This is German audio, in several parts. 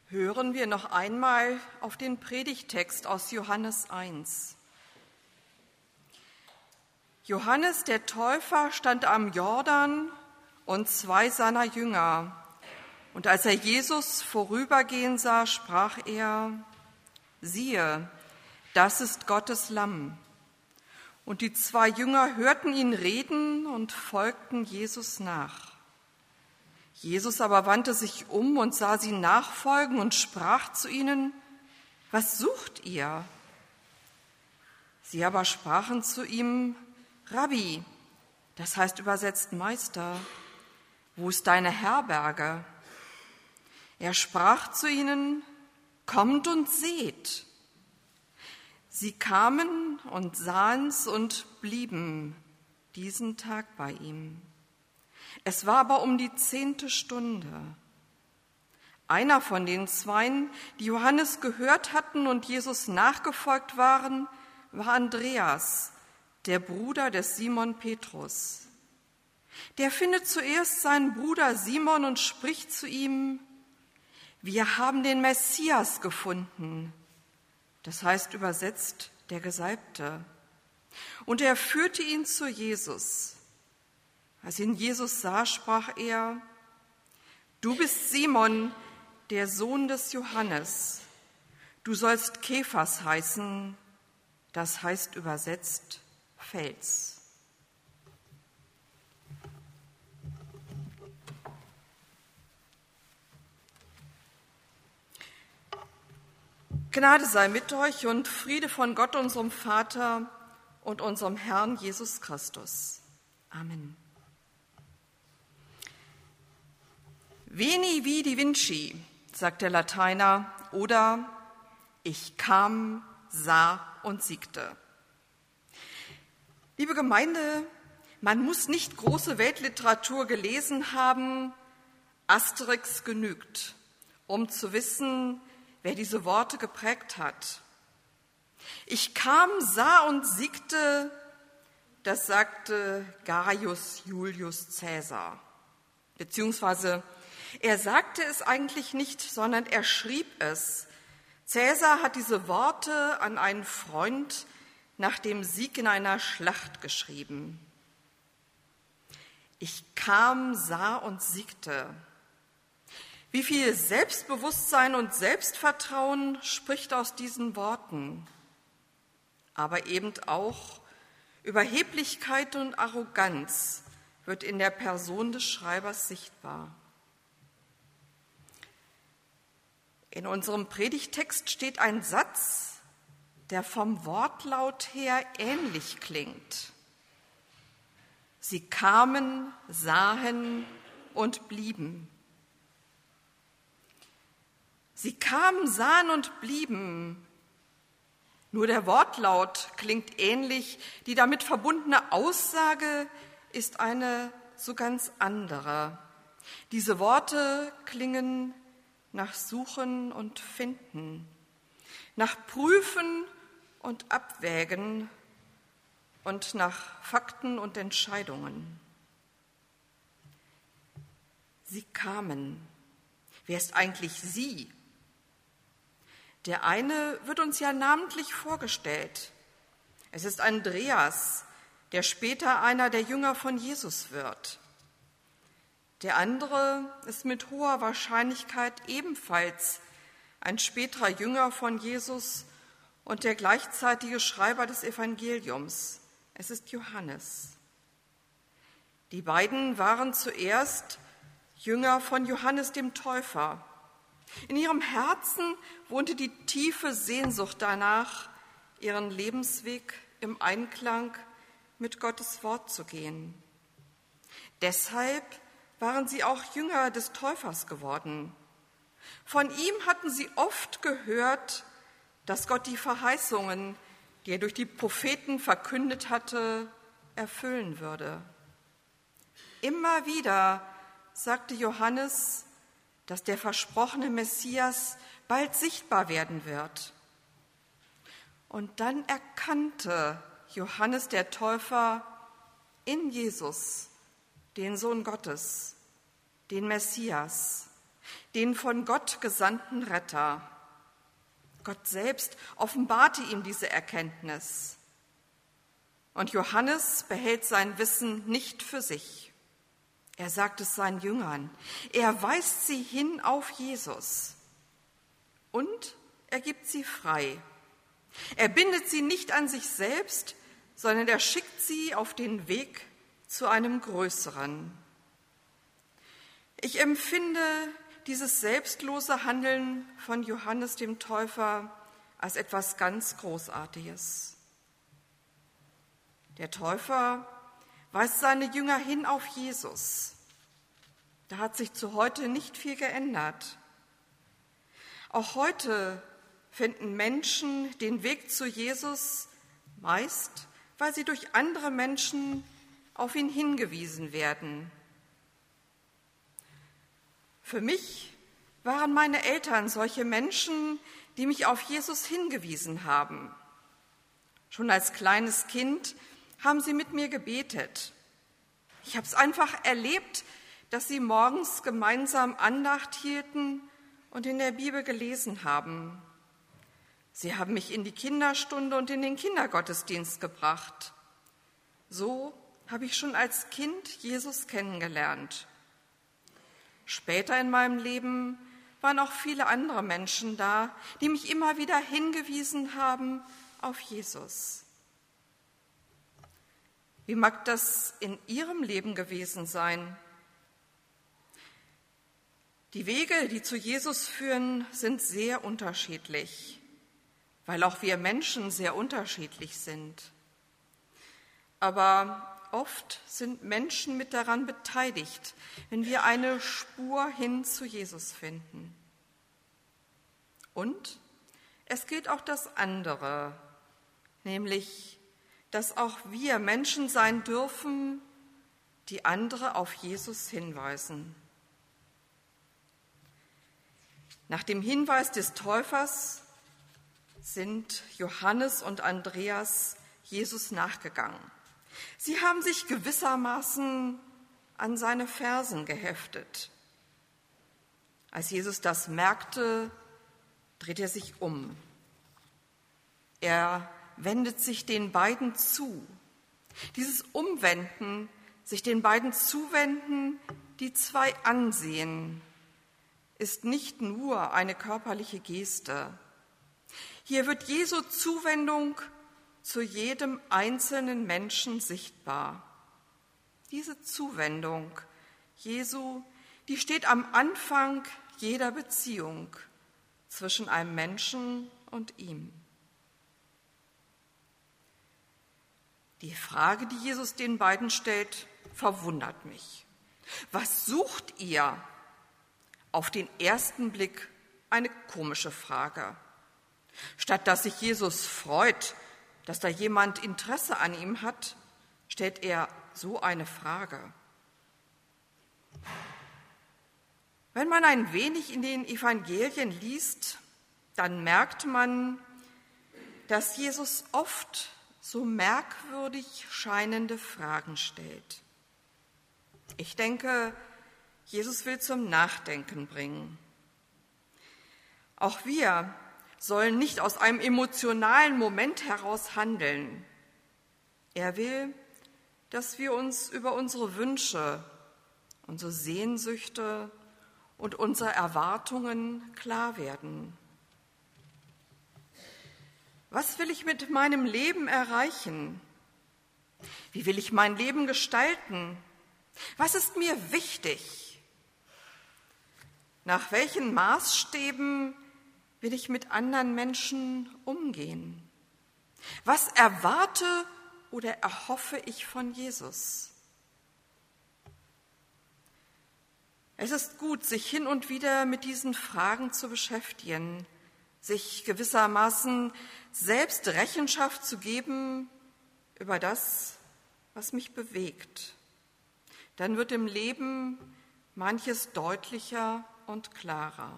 Hören wir noch einmal auf den Predigttext aus Johannes 1. Johannes der Täufer stand am Jordan und 2 seiner Jünger. Und als er Jesus vorübergehen sah, sprach er: Siehe, das ist Gottes Lamm. Und die 2 Jünger hörten ihn reden und folgten Jesus nach. Jesus aber wandte sich um und sah sie nachfolgen und sprach zu ihnen: Was sucht ihr? Sie aber sprachen zu ihm: Rabbi, das heißt übersetzt Meister, wo ist deine Herberge? Er sprach zu ihnen: Kommt und seht. Sie kamen und sahen's und blieben diesen Tag bei ihm. Es war aber um die 10. Stunde. Einer von den 2, die Johannes gehört hatten und Jesus nachgefolgt waren, war Andreas, der Bruder des Simon Petrus. Der findet zuerst seinen Bruder Simon und spricht zu ihm: Wir haben den Messias gefunden. Das heißt übersetzt der Gesalbte. Und er führte ihn zu Jesus. Als ihn Jesus sah, sprach er: Du bist Simon, der Sohn des Johannes. Du sollst Kephas heißen, das heißt übersetzt Fels. Gnade sei mit euch und Friede von Gott, unserem Vater und unserem Herrn Jesus Christus. Amen. Veni vidi vinci, sagt der Lateiner, oder ich kam, sah und siegte. Liebe Gemeinde, man muss nicht große Weltliteratur gelesen haben, Asterix genügt, um zu wissen, wer diese Worte geprägt hat. Ich kam, sah und siegte, das sagte Gaius Julius Caesar, beziehungsweise er sagte es eigentlich nicht, sondern er schrieb es. Caesar hat diese Worte an einen Freund nach dem Sieg in einer Schlacht geschrieben. Ich kam, sah und siegte. Wie viel Selbstbewusstsein und Selbstvertrauen spricht aus diesen Worten, aber eben auch Überheblichkeit und Arroganz wird in der Person des Schreibers sichtbar. In unserem Predigttext steht ein Satz, der vom Wortlaut her ähnlich klingt. Sie kamen, sahen und blieben. Sie kamen, sahen und blieben. Nur der Wortlaut klingt ähnlich, die damit verbundene Aussage ist eine so ganz andere. Diese Worte klingen nach Suchen und Finden, nach Prüfen und Abwägen und nach Fakten und Entscheidungen. Sie kamen. Wer ist eigentlich sie? Der eine wird uns ja namentlich vorgestellt. Es ist Andreas, der später einer der Jünger von Jesus wird. Der andere ist mit hoher Wahrscheinlichkeit ebenfalls ein späterer Jünger von Jesus und der gleichzeitige Schreiber des Evangeliums. Es ist Johannes. Die beiden waren zuerst Jünger von Johannes dem Täufer. In ihrem Herzen wohnte die tiefe Sehnsucht danach, ihren Lebensweg im Einklang mit Gottes Wort zu gehen. Deshalb waren sie auch Jünger des Täufers geworden. Von ihm hatten sie oft gehört, dass Gott die Verheißungen, die er durch die Propheten verkündet hatte, erfüllen würde. Immer wieder sagte Johannes, dass der versprochene Messias bald sichtbar werden wird. Und dann erkannte Johannes der Täufer in Jesus den Sohn Gottes, den Messias, den von Gott gesandten Retter. Gott selbst offenbarte ihm diese Erkenntnis. Und Johannes behält sein Wissen nicht für sich. Er sagt es seinen Jüngern. Er weist sie hin auf Jesus. Und er gibt sie frei. Er bindet sie nicht an sich selbst, sondern er schickt sie auf den Weg zu einem Größeren. Ich empfinde dieses selbstlose Handeln von Johannes dem Täufer als etwas ganz Großartiges. Der Täufer weist seine Jünger hin auf Jesus. Da hat sich zu heute nicht viel geändert. Auch heute finden Menschen den Weg zu Jesus, meist weil sie durch andere Menschen auf ihn hingewiesen werden. Für mich waren meine Eltern solche Menschen, die mich auf Jesus hingewiesen haben. Schon als kleines Kind haben sie mit mir gebetet. Ich habe es einfach erlebt, dass sie morgens gemeinsam Andacht hielten und in der Bibel gelesen haben. Sie haben mich in die Kinderstunde und in den Kindergottesdienst gebracht. So habe ich schon als Kind Jesus kennengelernt. Später in meinem Leben waren auch viele andere Menschen da, die mich immer wieder hingewiesen haben auf Jesus. Wie mag das in Ihrem Leben gewesen sein? Die Wege, die zu Jesus führen, sind sehr unterschiedlich, weil auch wir Menschen sehr unterschiedlich sind. Aber oft sind Menschen mit daran beteiligt, wenn wir eine Spur hin zu Jesus finden. Und es gilt auch das andere, nämlich, dass auch wir Menschen sein dürfen, die andere auf Jesus hinweisen. Nach dem Hinweis des Täufers sind Johannes und Andreas Jesus nachgegangen. Sie haben sich gewissermaßen an seine Fersen geheftet. Als Jesus das merkte, dreht er sich um. Er wendet sich den beiden zu. Dieses Umwenden, sich den beiden zuwenden, die zwei ansehen, ist nicht nur eine körperliche Geste. Hier wird Jesu Zuwendung zu jedem einzelnen Menschen sichtbar. Diese Zuwendung Jesu, die steht am Anfang jeder Beziehung zwischen einem Menschen und ihm. Die Frage, die Jesus den beiden stellt, verwundert mich. Was sucht ihr? Auf den ersten Blick eine komische Frage. Statt dass sich Jesus freut, dass da jemand Interesse an ihm hat, stellt er so eine Frage. Wenn man ein wenig in den Evangelien liest, dann merkt man, dass Jesus oft so merkwürdig scheinende Fragen stellt. Ich denke, Jesus will zum Nachdenken bringen. Auch wir sollen nicht aus einem emotionalen Moment heraus handeln. Er will, dass wir uns über unsere Wünsche, unsere Sehnsüchte und unsere Erwartungen klar werden. Was will ich mit meinem Leben erreichen? Wie will ich mein Leben gestalten? Was ist mir wichtig? Nach welchen Maßstäben will ich mit anderen Menschen umgehen? Was erwarte oder erhoffe ich von Jesus? Es ist gut, sich hin und wieder mit diesen Fragen zu beschäftigen, sich gewissermaßen selbst Rechenschaft zu geben über das, was mich bewegt. Dann wird im Leben manches deutlicher und klarer.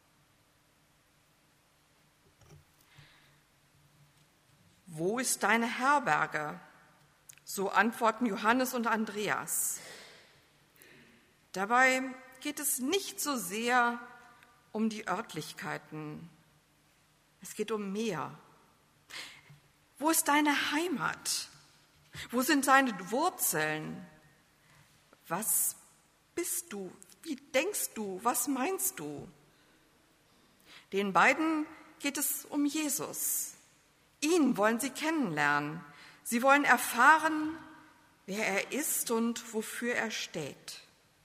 Wo ist deine Herberge? So antworten Johannes und Andreas. Dabei geht es nicht so sehr um die Örtlichkeiten. Es geht um mehr. Wo ist deine Heimat? Wo sind deine Wurzeln? Was bist du? Wie denkst du? Was meinst du? Den beiden geht es um Jesus. Ihn wollen sie kennenlernen. Sie wollen erfahren, wer er ist und wofür er steht.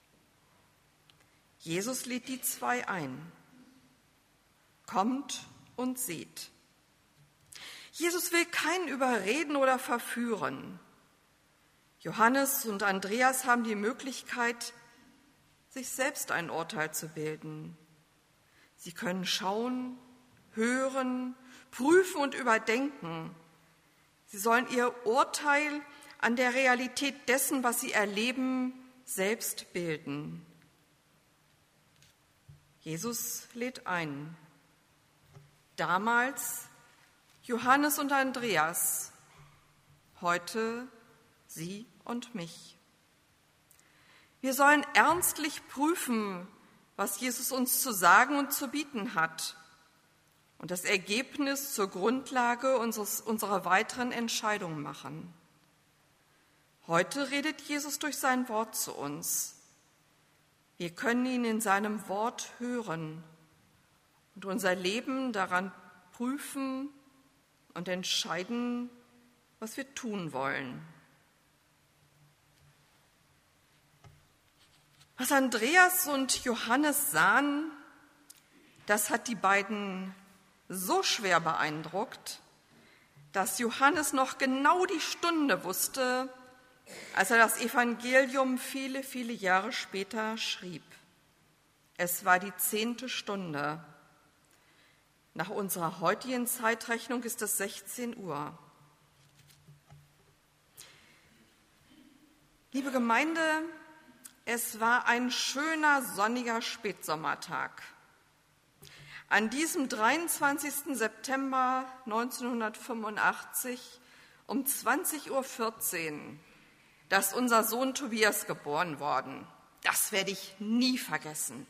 Jesus lädt die zwei ein. Kommt und seht. Jesus will keinen überreden oder verführen. Johannes und Andreas haben die Möglichkeit, sich selbst ein Urteil zu bilden. Sie können schauen, hören, prüfen und überdenken. Sie sollen ihr Urteil an der Realität dessen, was sie erleben, selbst bilden. Jesus lädt ein. Damals Johannes und Andreas, heute sie und mich. Wir sollen ernstlich prüfen, was Jesus uns zu sagen und zu bieten hat und das Ergebnis zur Grundlage unserer weiteren Entscheidung machen. Heute redet Jesus durch sein Wort zu uns. Wir können ihn in seinem Wort hören und unser Leben daran prüfen und entscheiden, was wir tun wollen. Was Andreas und Johannes sahen, das hat die beiden so schwer beeindruckt, dass Johannes noch genau die Stunde wusste, als er das Evangelium viele, viele Jahre später schrieb. Es war die 10. Stunde. Nach unserer heutigen Zeitrechnung ist es 16 Uhr. Liebe Gemeinde, es war ein schöner, sonniger Spätsommertag. An diesem 23. September 1985 um 20:14 Uhr, da ist unser Sohn Tobias geboren worden. Das werde ich nie vergessen.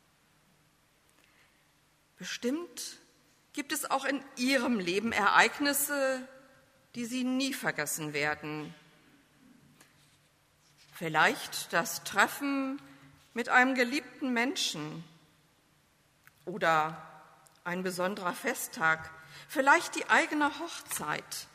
Bestimmt gibt es auch in Ihrem Leben Ereignisse, die Sie nie vergessen werden. Vielleicht das Treffen mit einem geliebten Menschen oder ein besonderer Festtag, vielleicht die eigene Hochzeit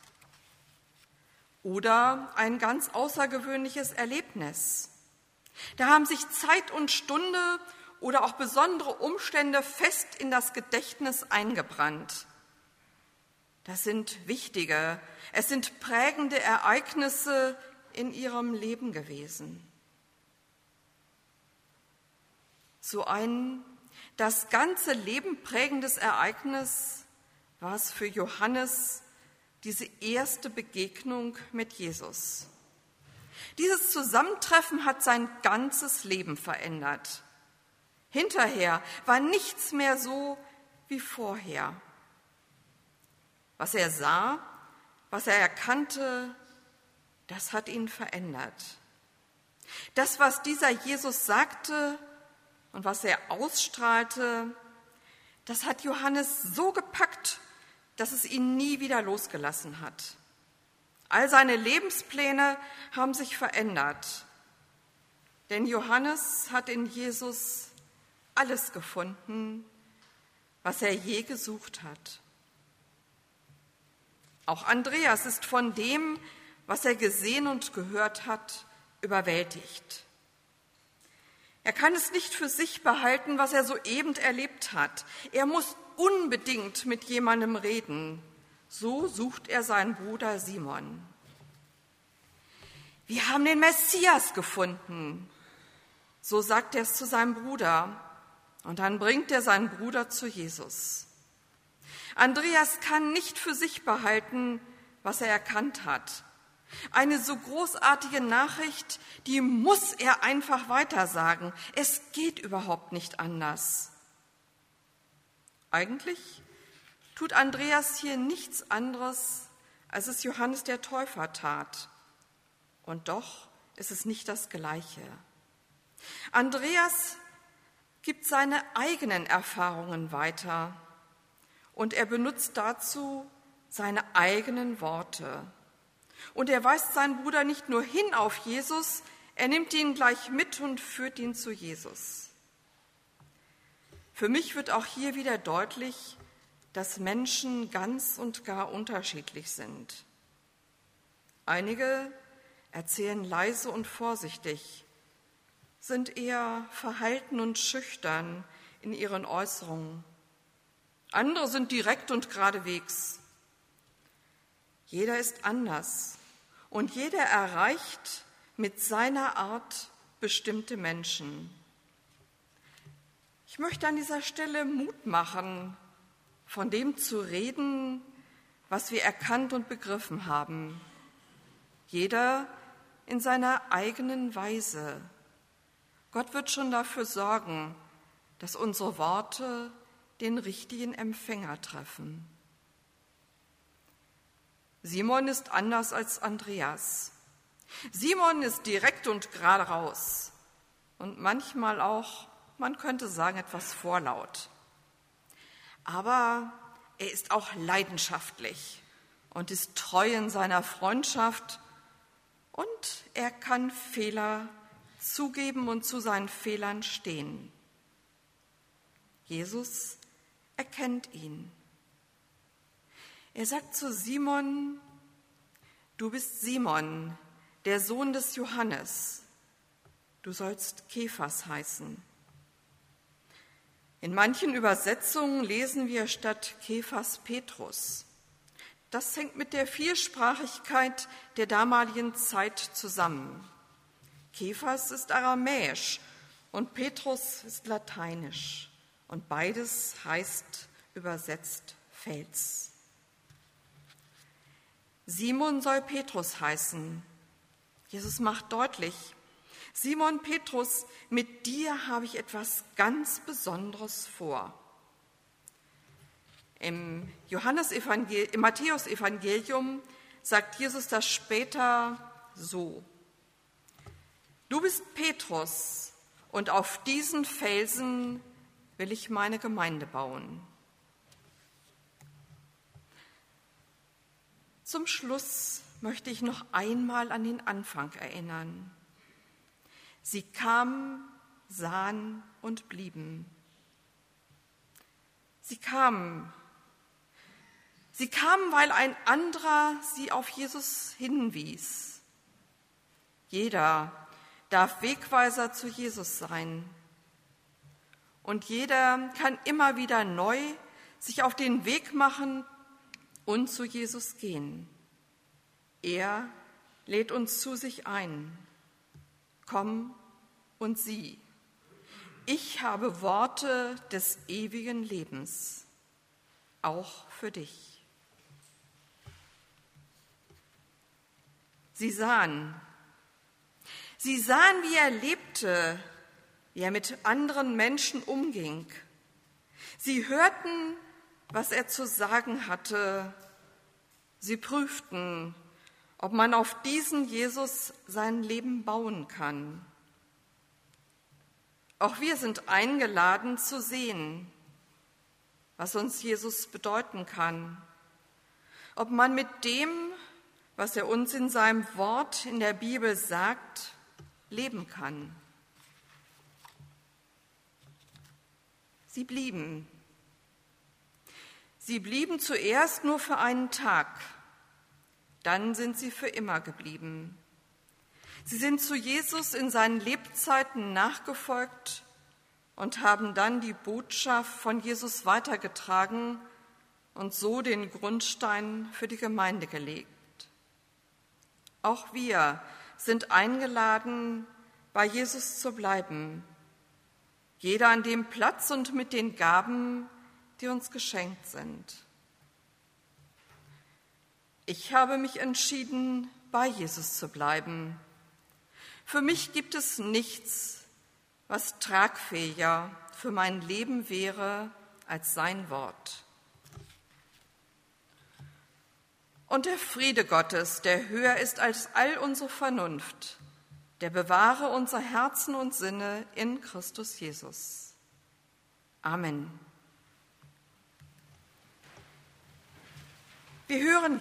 oder ein ganz außergewöhnliches Erlebnis. Da haben sich Zeit und Stunde oder auch besondere Umstände fest in das Gedächtnis eingebrannt. Das sind wichtige, es sind prägende Ereignisse in ihrem Leben gewesen. So ein das ganze Leben prägendes Ereignis war es für Johannes, diese erste Begegnung mit Jesus. Dieses Zusammentreffen hat sein ganzes Leben verändert. Hinterher war nichts mehr so wie vorher. Was er sah, was er erkannte, das hat ihn verändert. Das, was dieser Jesus sagte und was er ausstrahlte, das hat Johannes so gepackt, dass es ihn nie wieder losgelassen hat. All seine Lebenspläne haben sich verändert. Denn Johannes hat in Jesus alles gefunden, was er je gesucht hat. Auch Andreas ist von dem, was er gesehen und gehört hat, überwältigt. Er kann es nicht für sich behalten, was er soeben erlebt hat. Er muss unbedingt mit jemandem reden. So sucht er seinen Bruder Simon. Wir haben den Messias gefunden. So sagt er es zu seinem Bruder. Und dann bringt er seinen Bruder zu Jesus. Andreas kann nicht für sich behalten, was er erkannt hat. Eine so großartige Nachricht, die muss er einfach weitersagen. Es geht überhaupt nicht anders. Eigentlich tut Andreas hier nichts anderes, als es Johannes der Täufer tat. Und doch ist es nicht das Gleiche. Andreas gibt seine eigenen Erfahrungen weiter und er benutzt dazu seine eigenen Worte. Und er weist seinen Bruder nicht nur hin auf Jesus, er nimmt ihn gleich mit und führt ihn zu Jesus. Für mich wird auch hier wieder deutlich, dass Menschen ganz und gar unterschiedlich sind. Einige erzählen leise und vorsichtig, sind eher verhalten und schüchtern in ihren Äußerungen. Andere sind direkt und geradewegs. Jeder ist anders und jeder erreicht mit seiner Art bestimmte Menschen. Ich möchte an dieser Stelle Mut machen, von dem zu reden, was wir erkannt und begriffen haben. Jeder in seiner eigenen Weise. Gott wird schon dafür sorgen, dass unsere Worte den richtigen Empfänger treffen. Simon ist anders als Andreas. Simon ist direkt und gerade raus und manchmal auch, man könnte sagen, etwas vorlaut. Aber er ist auch leidenschaftlich und ist treu in seiner Freundschaft und er kann Fehler zugeben und zu seinen Fehlern stehen. Jesus erkennt ihn. Er sagt zu Simon: Du bist Simon, der Sohn des Johannes. Du sollst Kephas heißen. In manchen Übersetzungen lesen wir statt Kephas Petrus. Das hängt mit der Vielsprachigkeit der damaligen Zeit zusammen. Kephas ist aramäisch und Petrus ist lateinisch. Und beides heißt übersetzt Fels. Simon soll Petrus heißen. Jesus macht deutlich: Simon Petrus, mit dir habe ich etwas ganz Besonderes vor. Im Matthäus-Evangelium sagt Jesus das später so: Du bist Petrus und auf diesen Felsen will ich meine Gemeinde bauen. Zum Schluss möchte ich noch einmal an den Anfang erinnern. Sie kamen, sahen und blieben. Sie kamen, weil ein anderer sie auf Jesus hinwies. Jeder darf Wegweiser zu Jesus sein. Und jeder kann immer wieder neu sich auf den Weg machen und zu Jesus gehen. Er lädt uns zu sich ein. Komm und sieh. Ich habe Worte des ewigen Lebens, auch für dich. Sie sahen, wie er lebte, wie er mit anderen Menschen umging. Sie hörten, was er zu sagen hatte. Sie prüften, ob man auf diesen Jesus sein Leben bauen kann. Auch wir sind eingeladen zu sehen, was uns Jesus bedeuten kann. Ob man mit dem, was er uns in seinem Wort in der Bibel sagt, leben kann. Sie blieben. Sie blieben zuerst nur für einen Tag, dann sind sie für immer geblieben. Sie sind zu Jesus in seinen Lebzeiten nachgefolgt und haben dann die Botschaft von Jesus weitergetragen und so den Grundstein für die Gemeinde gelegt. Auch wir sind eingeladen, bei Jesus zu bleiben, jeder an dem Platz und mit den Gaben, die uns geschenkt sind. Ich habe mich entschieden, bei Jesus zu bleiben. Für mich gibt es nichts, was tragfähiger für mein Leben wäre als sein Wort. Und der Friede Gottes, der höher ist als all unsere Vernunft, der bewahre unser Herzen und Sinne in Christus Jesus. Amen. Wir hören